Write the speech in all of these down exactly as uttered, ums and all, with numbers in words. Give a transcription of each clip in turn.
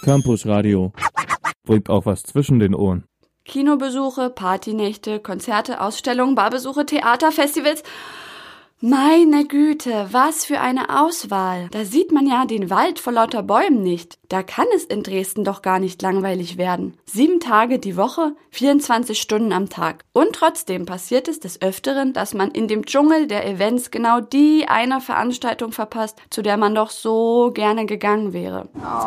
Campus Radio. Bringt auch was zwischen den Ohren. Kinobesuche, Partynächte, Konzerte, Ausstellungen, Barbesuche, Theater, Festivals. Meine Güte, was für eine Auswahl. Da sieht man ja den Wald vor lauter Bäumen nicht. Da kann es in Dresden doch gar nicht langweilig werden. Sieben Tage die Woche, vierundzwanzig Stunden am Tag. Und trotzdem passiert es des Öfteren, dass man in dem Dschungel der Events genau die eine Veranstaltung verpasst, zu der man doch so gerne gegangen wäre.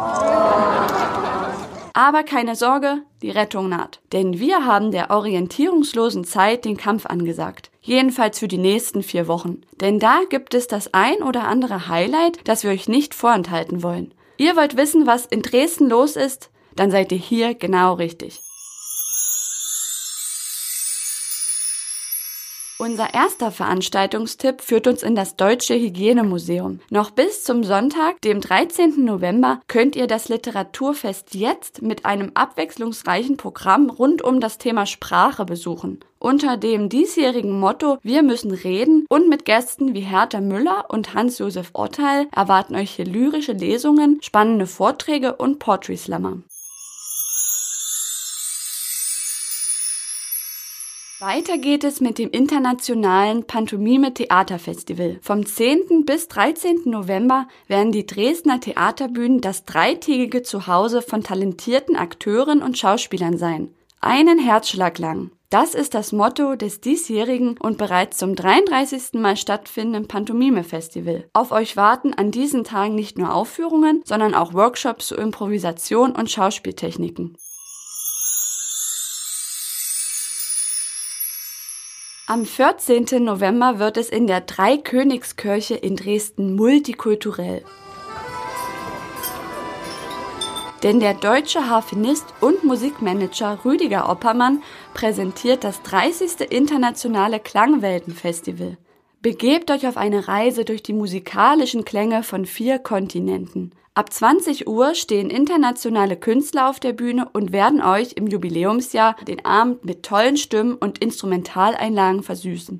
Aber keine Sorge, die Rettung naht. Denn wir haben der orientierungslosen Zeit den Kampf angesagt. Jedenfalls für die nächsten vier Wochen. Denn da gibt es das ein oder andere Highlight, das wir euch nicht vorenthalten wollen. Ihr wollt wissen, was in Dresden los ist? Dann seid ihr hier genau richtig. Unser erster Veranstaltungstipp führt uns in das Deutsche Hygienemuseum. Noch bis zum Sonntag, dem dreizehnten November, könnt ihr das Literaturfest jetzt mit einem abwechslungsreichen Programm rund um das Thema Sprache besuchen. Unter dem diesjährigen Motto Wir müssen reden und mit Gästen wie Hertha Müller und Hans-Josef Ottal erwarten euch hier lyrische Lesungen, spannende Vorträge und Poetry Slammer. Weiter geht es mit dem internationalen Pantomime-Theaterfestival. Vom zehnten bis dreizehnten November werden die Dresdner Theaterbühnen das dreitägige Zuhause von talentierten Akteuren und Schauspielern sein. Einen Herzschlag lang. Das ist das Motto des diesjährigen und bereits zum dreiunddreißigsten Mal stattfindenden Pantomime-Festival. Auf euch warten an diesen Tagen nicht nur Aufführungen, sondern auch Workshops zur Improvisation und Schauspieltechniken. Am vierzehnten November wird es in der Dreikönigskirche in Dresden multikulturell. Denn der deutsche Harfenist und Musikmanager Rüdiger Oppermann präsentiert das dreißigste internationale Klangwelten-Festival. Begebt euch auf eine Reise durch die musikalischen Klänge von vier Kontinenten. Ab zwanzig Uhr stehen internationale Künstler auf der Bühne und werden euch im Jubiläumsjahr den Abend mit tollen Stimmen und Instrumentaleinlagen versüßen.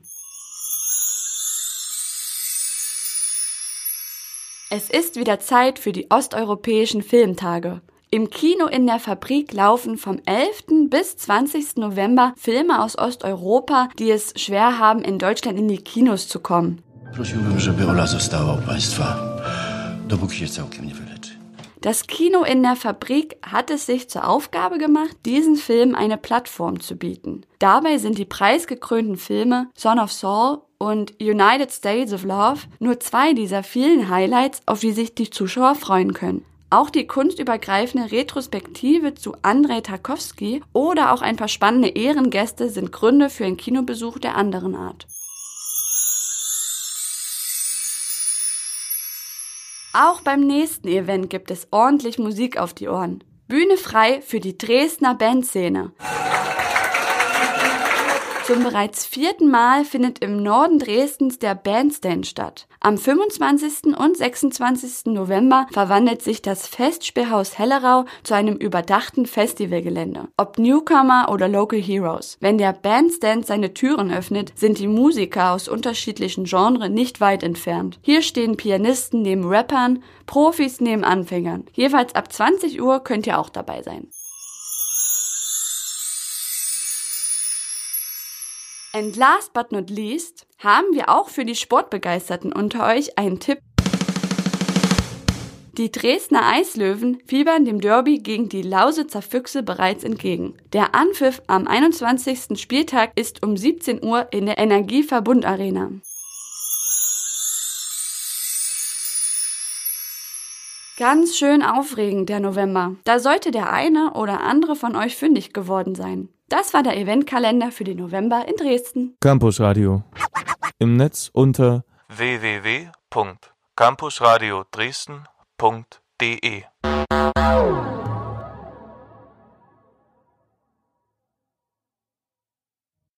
Es ist wieder Zeit für die osteuropäischen Filmtage. Im Kino in der Fabrik laufen vom elften bis zwanzigsten November Filme aus Osteuropa, die es schwer haben, in Deutschland in die Kinos zu kommen. Prosiłbym, żeby Ola została u Państwa, dopóki się całkiem nie wyleczy. Das Kino in der Fabrik hat es sich zur Aufgabe gemacht, diesen Filmen eine Plattform zu bieten. Dabei sind die preisgekrönten Filme Son of Saul und United States of Love nur zwei dieser vielen Highlights, auf die sich die Zuschauer freuen können. Auch die kunstübergreifende Retrospektive zu Andrei Tarkowski oder auch ein paar spannende Ehrengäste sind Gründe für einen Kinobesuch der anderen Art. Auch beim nächsten Event gibt es ordentlich Musik auf die Ohren. Bühne frei für die Dresdner Bandszene. Zum bereits vierten Mal findet im Norden Dresdens der Bandstand statt. Am fünfundzwanzigsten und sechsundzwanzigsten November verwandelt sich das Festspielhaus Hellerau zu einem überdachten Festivalgelände. Ob Newcomer oder Local Heroes. Wenn der Bandstand seine Türen öffnet, sind die Musiker aus unterschiedlichen Genres nicht weit entfernt. Hier stehen Pianisten neben Rappern, Profis neben Anfängern. Jeweils ab zwanzig Uhr könnt ihr auch dabei sein. And last but not least haben wir auch für die Sportbegeisterten unter euch einen Tipp. Die Dresdner Eislöwen fiebern dem Derby gegen die Lausitzer Füchse bereits entgegen. Der Anpfiff am einundzwanzigsten Spieltag ist um siebzehn Uhr in der Energieverbund-Arena. Ganz schön aufregend der November. Da sollte der eine oder andere von euch fündig geworden sein. Das war der Eventkalender für den November in Dresden. Campus Radio. Im Netz unter w w w punkt campusradio dresden punkt d e.